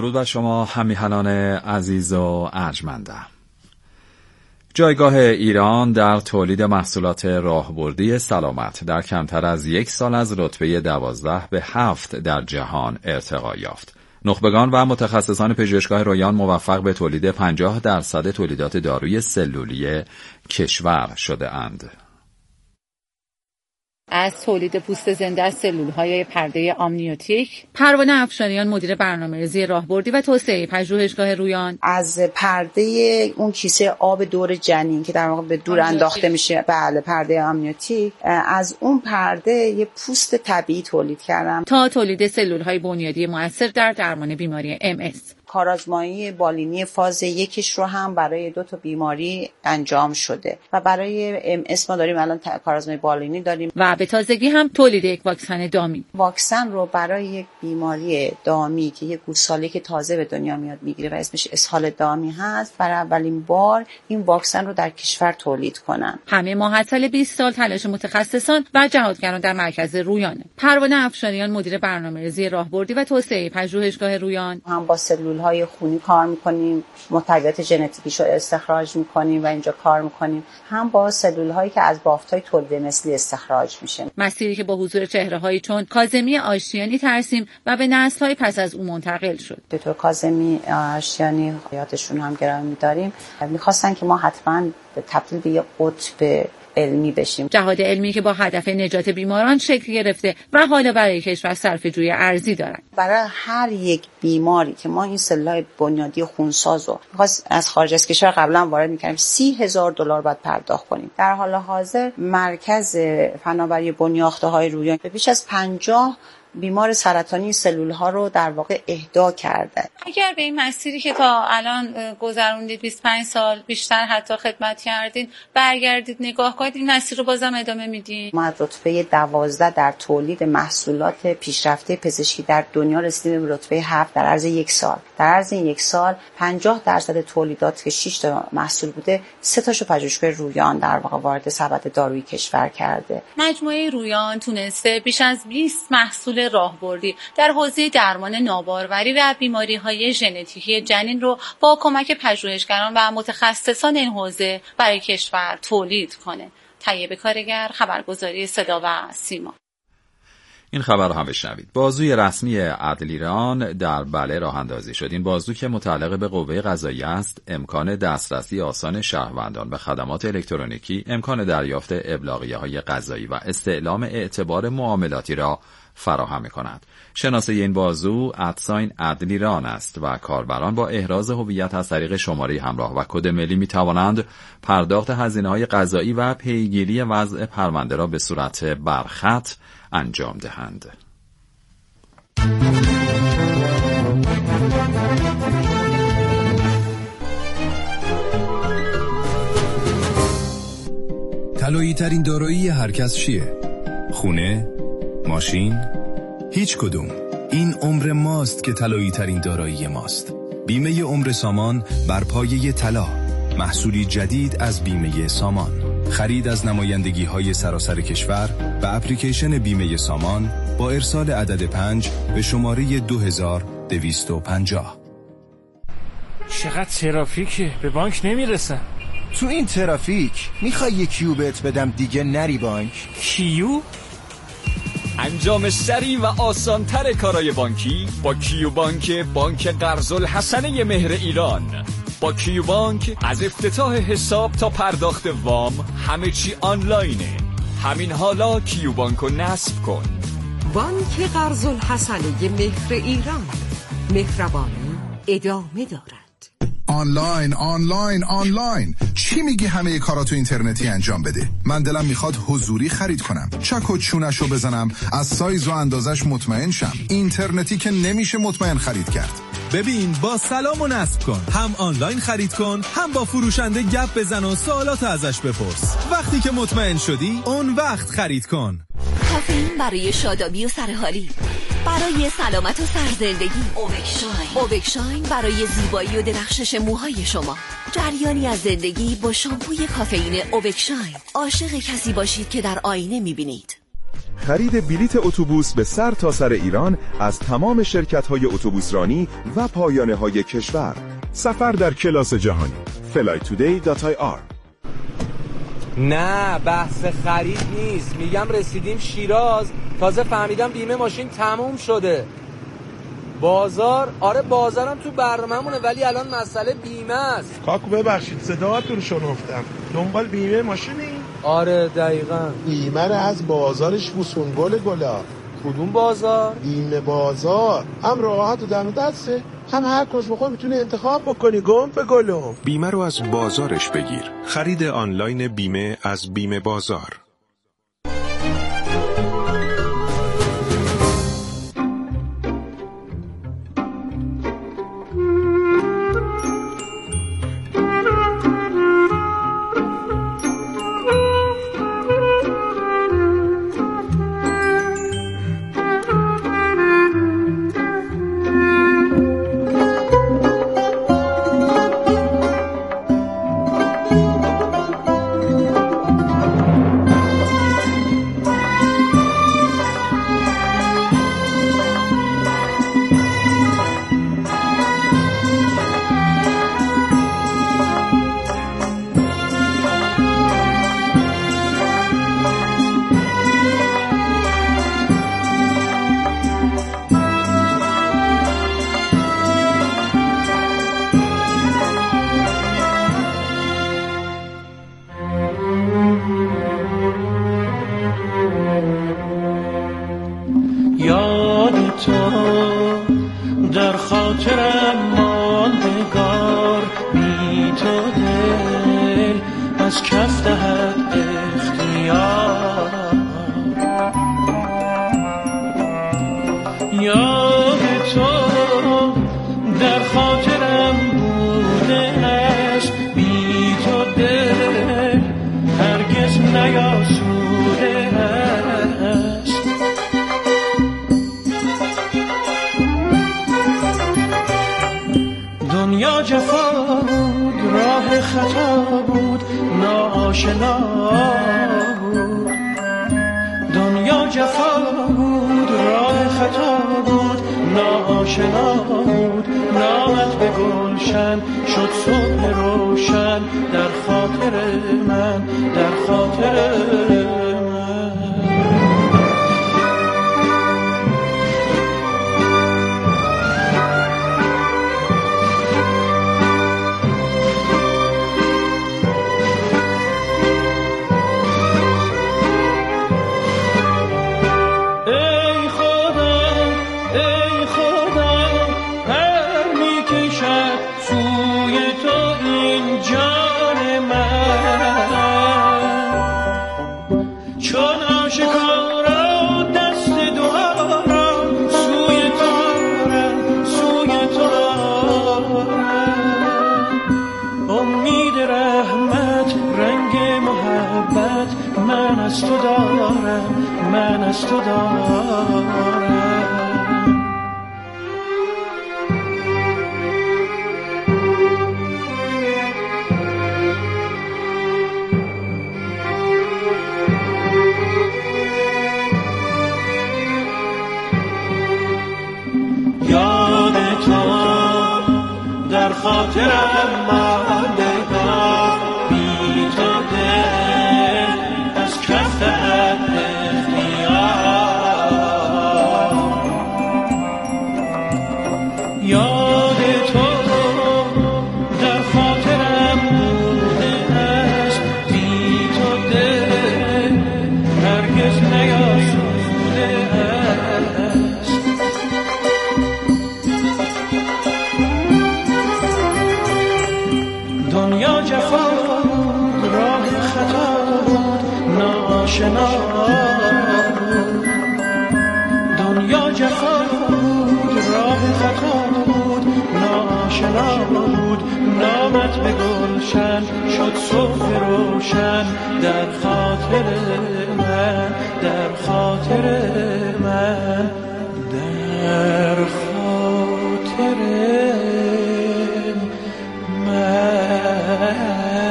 درود بر شما همیهنان عزیز و ارجمندم. جایگاه ایران در تولید محصولات راهبردی سلامت در کمتر از 1 سال از رتبه 12 به 7 در جهان ارتقا یافت. نخبگان و متخصصان پژوهشگاه رویان موفق به تولید 50% تولیدات داروی سلولی کشور شده اند. از تولید پوست زنده از سلول‌های پرده آمنیوتیک. پروانه افشاریان مدیر برنامه‌ریزی راهبردی و توسعه پژوهشگاه رویان. از پرده اون کیسه آب دور جنین که در واقع به دور انداخته میشه، بله پرده آمنیوتیک، از اون پرده یه پوست طبیعی تولید کردم تا تولید سلول‌های بنیادی مؤثر در درمان بیماری MS. کارآزمایی بالینی فاز 1 رو هم برای 2 تا بیماری انجام شده و برای MS ما داریم الان کارآزمایی بالینی داریم و به تازگی هم تولید یک واکسن دامی. واکسن رو برای یک بیماری دامی که یک گوساله که تازه به دنیا میاد میگیره و اسمش اسهال دامی هست، برای اولین بار این واکسن رو در کشور تولید کنن. همه ماحصل 20 سال تلاش متخصصان و جهادگران در مرکز رویانه. پروانه افشاریان مدیر برنامه‌ریزی راهبردی و توسعه پژوهشگاه رویان. هم با سلول‌های خونی کار می‌کنیم، محتویات ژنتیکیشو استخراج می‌کنیم و اینجا کار می‌کنیم، هم با سلول‌هایی که از بافت‌های تولید مثلی استخراج میشه. مسیری که با حضور چهره‌هایی چون کاظمی آشتیانی ترسیم و به نسل‌های پس از او منتقل شد. دکتر کاظمی آشتیانی یادشون هم گرامی داریم، می‌خواستن که ما حتماً تبدیل به یک قطب علمی بشیم. جهاد علمی که با هدف نجات بیماران شکل گرفته و حالا برای کشور صرفه‌جویی ارزی دارند. برای هر یک بیماری که ما این سلول‌های بنیادی خونساز رو می‌خواست از خارج از کشور قبلا وارد می‌کردیم، $30,000 باید پرداخت کنیم. در حال حاضر مرکز فناوری بنیاخته‌های رویان به بیش از 50 بیمار سرطانی سلول‌ها رو در واقع اهدا کرده. اگر به این مسیری که تا الان گذروندید 25 سال بیشتر حتی خدمت کردین برگردید نگاه کنید، این مسیر رو بازم ادامه میدین؟ ما از رتبه 12 در تولید محصولات پیشرفته پزشکی در دنیا رسیدیم به رتبه 7 در عرض 1 سال. در عرض این 1 سال 50% تولیدات که 6 تا محصول بوده، 3 تاشو پژوهشگاه رویان در واقع وارد سبد دارویی کشور کرده. مجموعه رویان تونسته بیش از 20 محصول راهبردی در حوزه درمان ناباروری و بیماری‌های ژنتیکی جنین رو با کمک پژوهشگران و متخصصان این حوزه برای کشور تولید کنه. طیب کارگر، خبرگزاری صدا و سیما. این خبر رو هم بشنوید. بازوی رسمی عدلیران در بله راه اندازی شد. این بازو که متعلق به قوه قضاییه است، امکان دسترسی آسان شهروندان به خدمات الکترونیکی، امکان دریافت ابلاغیه‌های قضایی و استعلام اعتبار معاملاتی را فراهم می‌کند. شناسه این بازو @عدلیران است و کاربران با احراز هویت از طریق شماره همراه و کد ملی می‌توانند پرداخت هزینه‌های قضایی و پیگیری وضع پرونده را به صورت برخط انجام دهند. طلایی ترین دارایی هر کس چیه؟ خونه؟ ماشین؟ هیچ کدوم. این عمر ماست که طلایی ترین دارایی ماست. بیمه عمر سامان بر پایه طلا، محصولی جدید از بیمه سامان. خرید از نمایندگی‌های سراسر کشور و اپلیکیشن بیمه سامان با ارسال عدد 5 به شماره 2250. چقدر ترافیکه، به بانک نمیرسم. تو این ترافیک میخوای یه کیو بهت بدم دیگه نری بانک؟ کیو؟ انجام سریع و آسان‌تر کارهای بانکی با کیو بانک، بانک قرض‌الحسنه مهر ایران. با کیو بانک از افتتاح حساب تا پرداخت وام همه چی آنلاینه. همین حالا کیو بانکو نصب کن. بانک قرض‌الحسنه مهر ایران، مهربانی ادامه دارد. آنلاین چی میگی همه کاراتو اینترنتی انجام بده؟ من دلم میخواد حضوری خرید کنم، چک و چونشو بزنم، از سایز و اندازش مطمئن شم. اینترنتی که نمیشه مطمئن خرید کرد. ببین با سلام و نصب کن، هم آنلاین خرید کن، هم با فروشنده گپ بزن و سوالات ازش بپرس. وقتی که مطمئن شدی اون وقت خرید کن. کافئین برای شادابی و سرحالی، برای سلامت و سرزندگی. اوبکشاین برای زیبایی و درخشش موهای شما. جریانی از زندگی با شامپوی کافئین اوبکشاین. عاشق کسی باشید که در آینه میبینید. خرید بلیت اتوبوس به سر تا سر ایران از تمام شرکت‌های اتوبوسرانی و پایانه‌های کشور. سفر در کلاس جهانی. flytoday.ir. نه بحث خرید نیست، میگم رسیدیم شیراز، تازه فهمیدم بیمه ماشین تموم شده. بازار، آره بازارم تو برنامه‌مونه، ولی الان مسئله بیمه است. کاکو ببخشید صداتون رو شنفتم، دنبال بیمه ماشینی؟ آره دقیقاً. بیمه رو از بازارش بوسون گلا. کدوم بازار؟ بیمه بازار، هم راحت و دم دسته، هم هر کس بخوای میتونی انتخاب بکنی. گم به گلم. بیمه رو از بازارش بگیر. خرید آنلاین بیمه از بیمه بازار.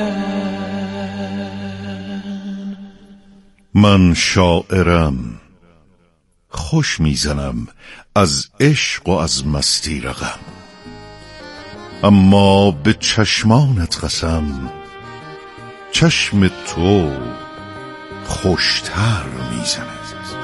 من شاعرم خوش میزنم از عشق و از مستی رقم، اما به چشمانت قسم چشم تو خوشتر میزند.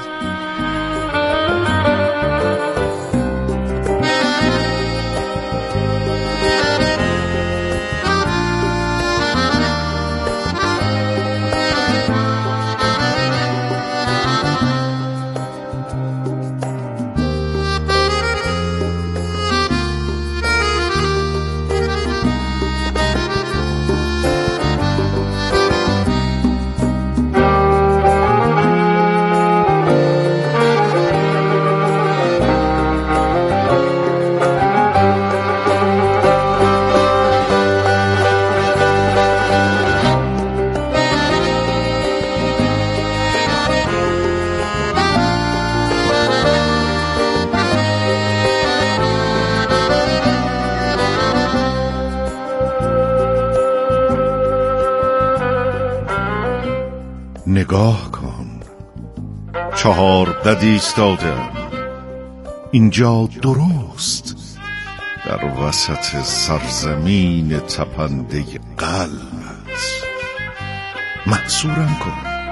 نگاه کن، 4 قد ایستادم اینجا درست در وسط سرزمین تپنده قلبت. محصورم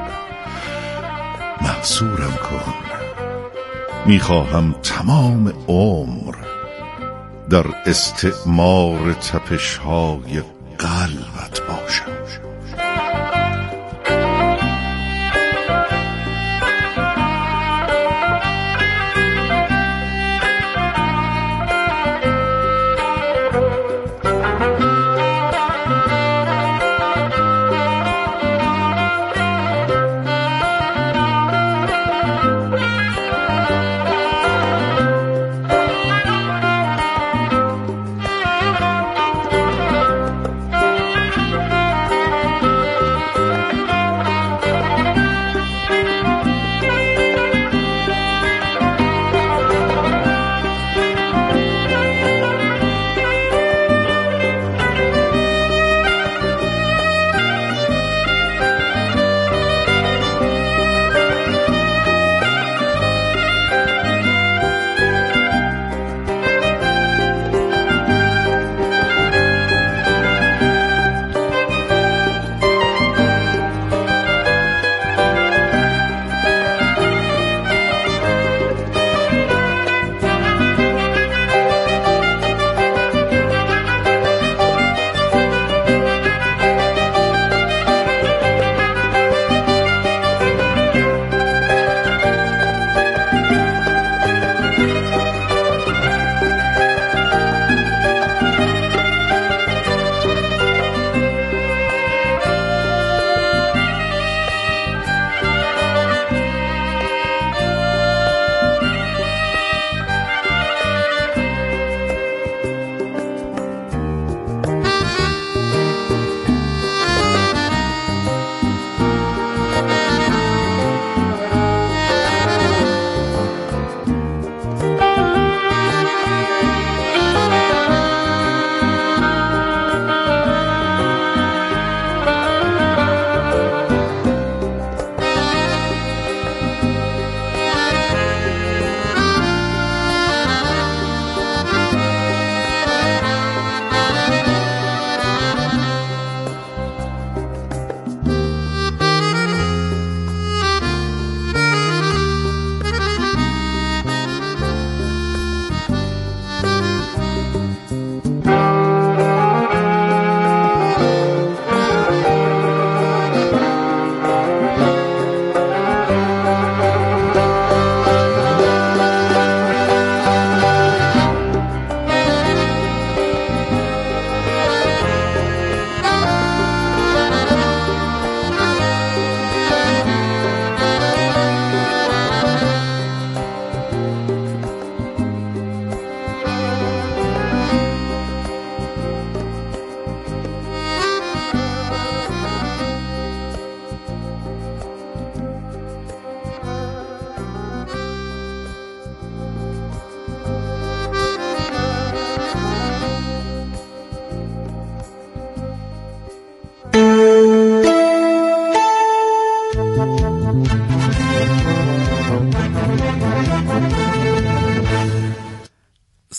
کن، میخواهم تمام عمر در استعمار تپش‌های قلبت باشم.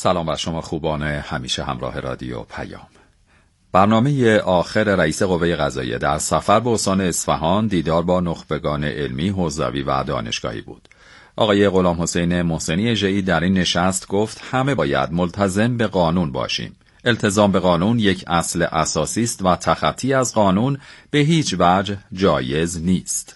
سلام بر شما خوبان همیشه همراه رادیو پیام. برنامه آخر رئیس قوه قضاییه در سفر به استان اصفهان دیدار با نخبگان علمی، حوزوی و دانشگاهی بود. آقای غلام حسین محسنی اژه‌ای در این نشست گفت همه باید ملتزم به قانون باشیم. التزام به قانون یک اصل اساسی است و تخطی از قانون به هیچ وجه جایز نیست.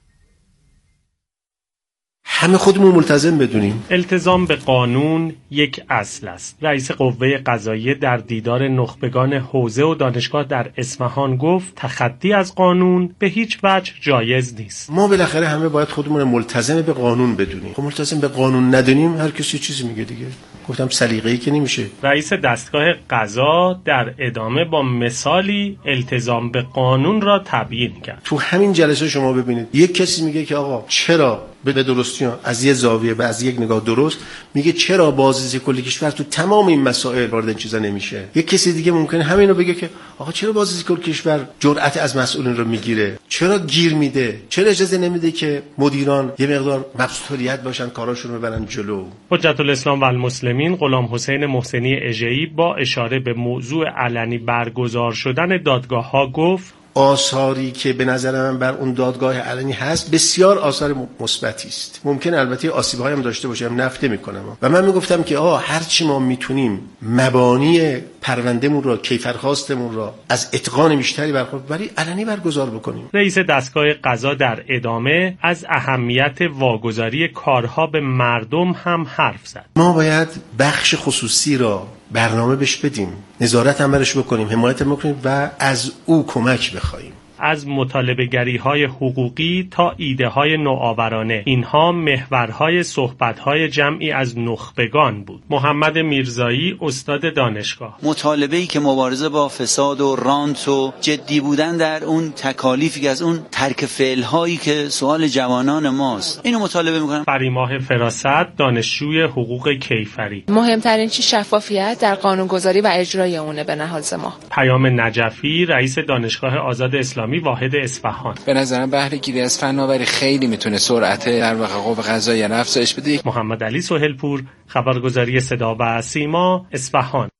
همه خودمون ملتزم بدونیم. التزام به قانون یک اصل است. رئیس قوه قضاییه در دیدار نخبگان حوزه و دانشگاه در اصفهان گفت تخطی از قانون به هیچ وجه جایز نیست. ما بالاخره همه باید خودمون ملتزم به قانون بدونیم. خب ملتزم به قانون ندونیم هر کسی چیزی میگه دیگه. گفتم سلیقه‌ای که نمیشه. رئیس دستگاه قضا در ادامه با مثالی التزام به قانون را تبیین کرد. تو همین جلسه شما ببینید یک کسی میگه که آقا چرا به درستی از یه زاویه به از یک نگاه درست میگه چرا بازرسی کل کشور تو تمام این مسائل وارد این چیزا نمیشه. یک کسی دیگه ممکنه همینو بگه که آقا چرا بازرسی کل کشور جرأت از مسئولین رو میگیره، چرا گیر میده، چرا اجازه نمیده که مدیران یه مقدار مبسوطیت باشن کاراشون رو ببرن جلو. حجت الاسلام و المسلمین غلام حسین محسنی اژه‌ای با اشاره به موضوع علنی برگزار شدن دادگاه‌ها گفت آثاری که به نظر من بر اون دادگاه علنی هست بسیار آثار مثبتی است. ممکن البته آسیب‌هایی هم داشته باشه، هم نفته میکنم و من میگفتم که هر چی ما میتونیم مبانی پروندهمون را، کیفرخواستمون را از اتقان بیشتری برای علنی برگزار بکنیم. رئیس دستگاه قضا در ادامه از اهمیت واگذاری کارها به مردم هم حرف زد. ما باید بخش خصوصی را برنامه بهش بدیم، نظارت عملش بکنیم، حمایت بکنیم و از او کمک بخوایم. از مطالبه‌گری‌های حقوقی تا ایده‌های نوآورانه، اینها محورهای صحبت‌های جمعی از نخبگان بود. محمد میرزایی استاد دانشگاه: مطالبه‌ای که مبارزه با فساد و رانت و جدی بودن در اون تکالیفی که از اون ترک فعل‌هایی که سوال جوانان ماست، اینو مطالبه می‌کنم. فریماه فراست دانشجوی حقوق کیفری: مهمترین چیز شفافیت در قانونگذاری و اجرای اونه به نهاد ما. پیام نجفی رئیس دانشگاه آزاد اسلامی واحد اصفهان: به نظرم بهره گیری از فناوری خیلی میتونه سرعت در واقع قوه قضاییه رو افزایش بده. محمد علی سهیلپور، خبرگزاری صدا و سیما، اصفهان.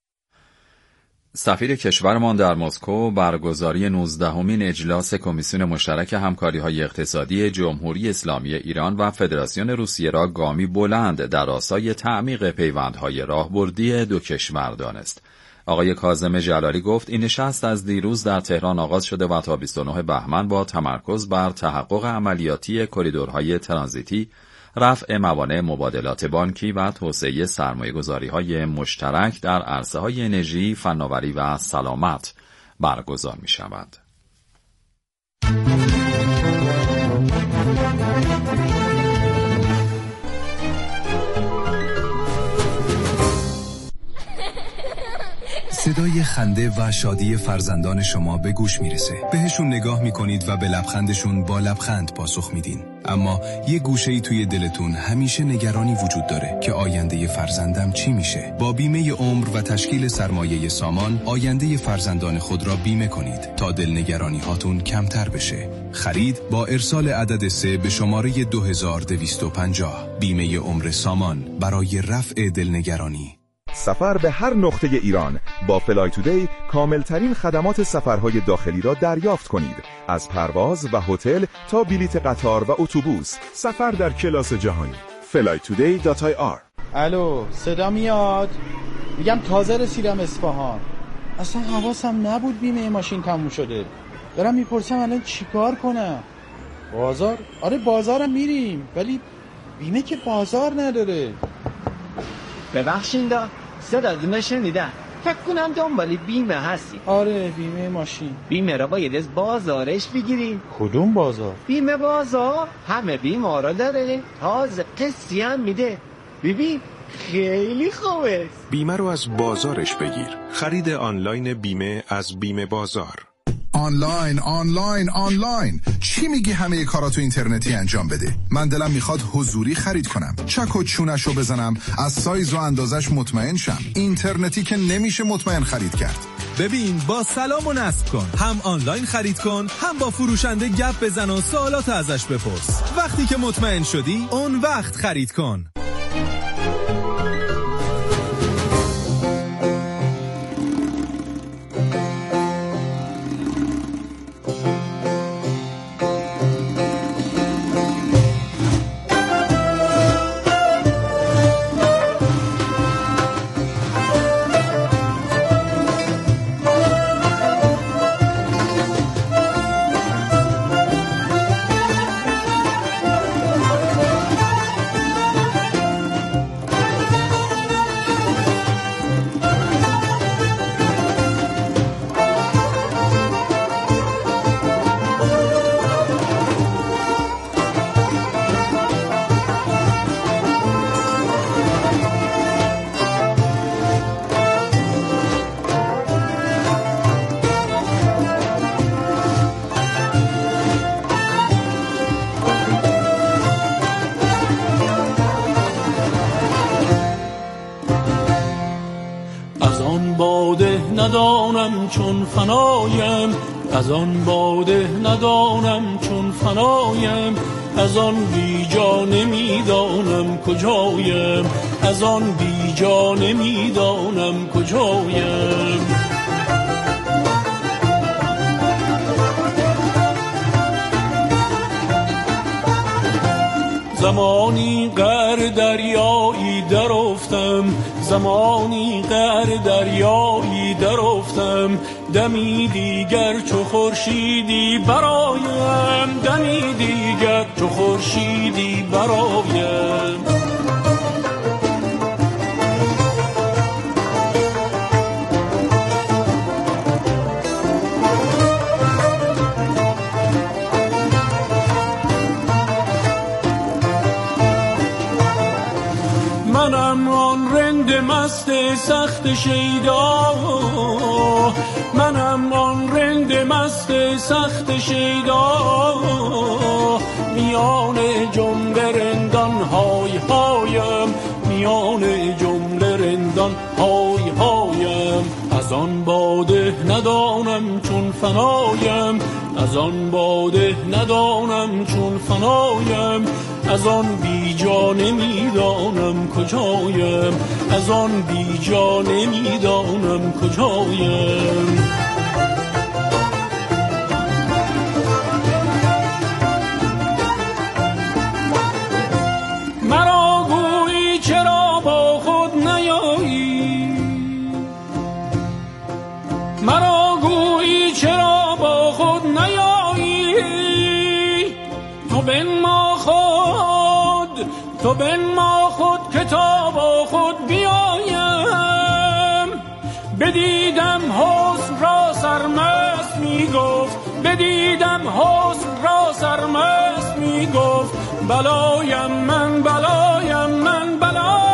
سفیر کشورمان در مسکو برگزاری 19مین اجلاس کمیسیون مشترک همکاری‌های اقتصادی جمهوری اسلامی ایران و فدراسیون روسیه را گامی بلند در راستای تعمیق پیوندهای راهبردی دو کشور دانست. آقای کاظم جلالی گفت این نشست از دیروز در تهران آغاز شده و تا 29 بهمن با تمرکز بر تحقق عملیاتی کریدورهای ترانزیتی، رفع موانع مبادلات بانکی و توسعه سرمایه‌گذاری‌های مشترک در عرصه‌های انرژی، فناوری و سلامت برگزار می‌شود. صدای خنده و شادی فرزندان شما به گوش میرسه. بهشون نگاه میکنید و به لبخندشون با لبخند پاسخ میدین. اما یه گوشه‌ای توی دلتون همیشه نگرانی وجود داره که آینده فرزندم چی میشه. با بیمه عمر و تشکیل سرمایه سامان آینده فرزندان خود را بیمه کنید تا دلنگرانی هاتون کمتر بشه. خرید با ارسال عدد 3 به شماره 2250. بیمه عمر سامان برای رفع دلنگرانی. سفر به هر نقطه ایران با فلای تودی کاملترین خدمات سفرهای داخلی را دریافت کنید. از پرواز و هتل تا بلیت قطار و اتوبوس، سفر در کلاس جهانی. flytoday.ir. الو، صدا میاد؟ میگم تازه رسیدم اصفهان. اصلا حواسم نبود بیمه ماشین تموم شده. دارم میپرسم الان چیکار کنم؟ بازار؟ آره بازارم میریم، ولی بیمه که بازار نداره. ببخشید صداتون شنیدم. فکر کنم دنبال بیمه هستی. آره بیمه ماشین. بیمه را باید از بازارش بگیری. کدوم بازار؟ بیمه بازار همه بیمه را داره، تازه قسطی هم میده. ببین خیلی خوبه. بیمه رو از بازارش بگیر. خرید آنلاین بیمه از بیمه بازار. آنلاین چی میگی همه کاراتو اینترنتی انجام بده؟ من دلم میخواد حضوری خرید کنم، چک و چونشو بزنم، از سایز و اندازش مطمئن شم. اینترنتی که نمیشه مطمئن خرید کرد. ببین با سلام و نصب کن، هم آنلاین خرید کن، هم با فروشنده گپ بزن و سوالات ازش بپرس. وقتی که مطمئن شدی اون وقت خرید کن. ندانم چون فنایم، از آن باده ندانم چون فنایم، از آن بی جا نمیدانم کجایم، از آن بی جا نمیدانم کجایم. زمانی غر دریایی در افتم، زمانی غر دریایی در افتم، دمی دیگر چو خورشیدی برایم، دمی دیگر چو خورشیدی برایم. منم آن رند مست سخت شیدا، منم آن رند مست سخت شیدا، میان جمله رندان های هایم، میان جمله رندان های هایم. از آن باده ندانم چون فنایم، از آن باده ندانم چون فنایم، از آن بی جا نمیدانم کجایم، از آن بی جا نمیدانم کجایم. مرا گویی چرا با خود نیایی، مرا گویی چرا با خود نیایی، تو بنما خود، تو بنما خود که تا با خود بیایم. بدیدم حسن را سرمست می گفت، بدیدم حسن را سرمست می گفت، بلایم من، بلایم من، بلایم.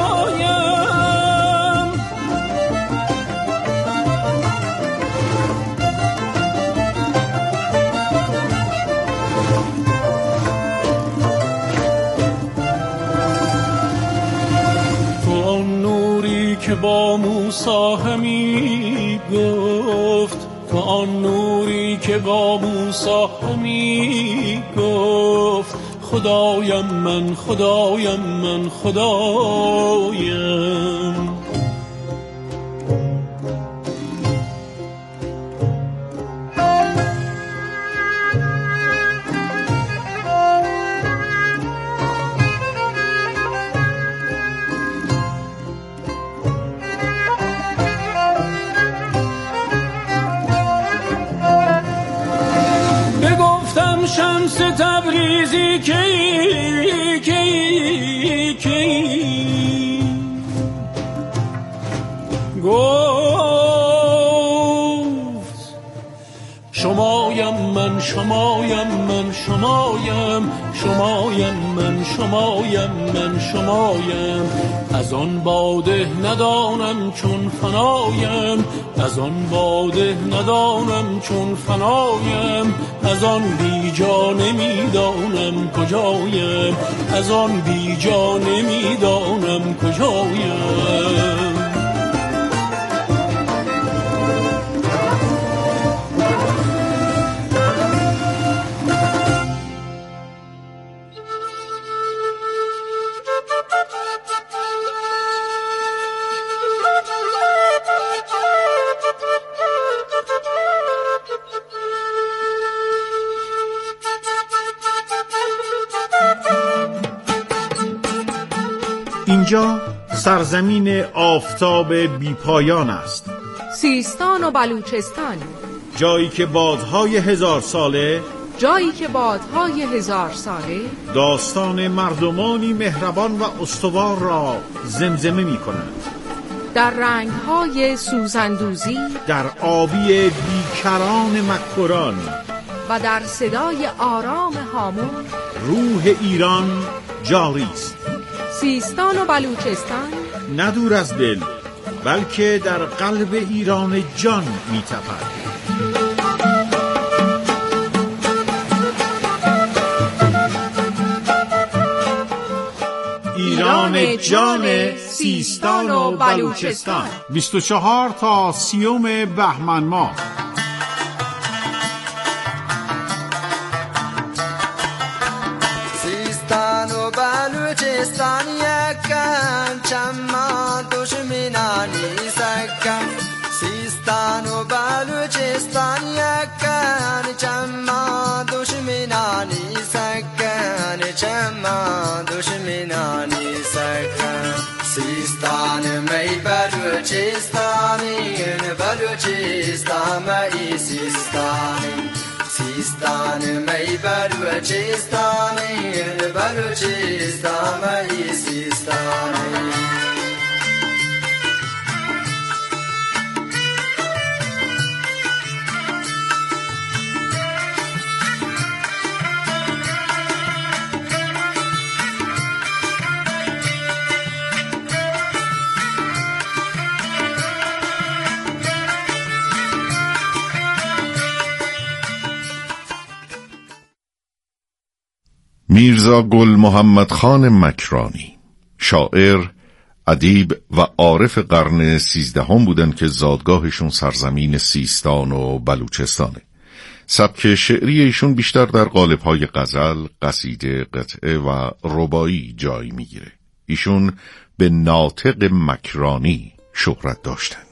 که با موسی همی گفت، تو آن نوری که با موسی همی گفت، خدایم من، خدایم من، خدایم. شمس تبریزی کی گفت، شمایم من، شمایم من، شمایم، شمایم من، شمایم من، شمایم. از آن باده ندانم چون فنایم، از آن باده ندانم چون فنایم، از آن بی جا نمیدانم کجایم، از آن بی جا نمیدانم کجایم. اینجا سرزمین آفتاب بیپایان است، سیستان و بلوچستان، جایی که بادهای 1000 ساله، جایی که بادهای 1000 ساله داستان مردمانی مهربان و استوار را زمزمه می کند. در رنگهای سوزندوزی، در آبی بیکران مکران و در صدای آرام هامون روح ایران جاری است. سیستان و بلوچستان نه دور از دل، بلکه در قلب ایران جان می تپد. ایران جان سیستان و بلوچستان. 24 تا 30 بهمن ماه. سیستان و بلوچستان یکن، چما دشمنانی سکن. سیستان و بلوچستان یکن، چما دشمنانی سکن. چما دشمنانی سکن. سیستان می بلوچستانی، بلوچستان می سیستانی. سیستان می بلوچستانی، بلوچستان می سیستانی. میرزا گل محمد خان مکرانی، شاعر، ادیب و عارف قرن 13 بودند که زادگاهشون سرزمین سیستان و بلوچستانه. سبک شعری ایشون بیشتر در قالب‌های غزل، قصیده، قطعه و رباعی جای میگیره. ایشون به ناطق مکرانی شهرت داشتند.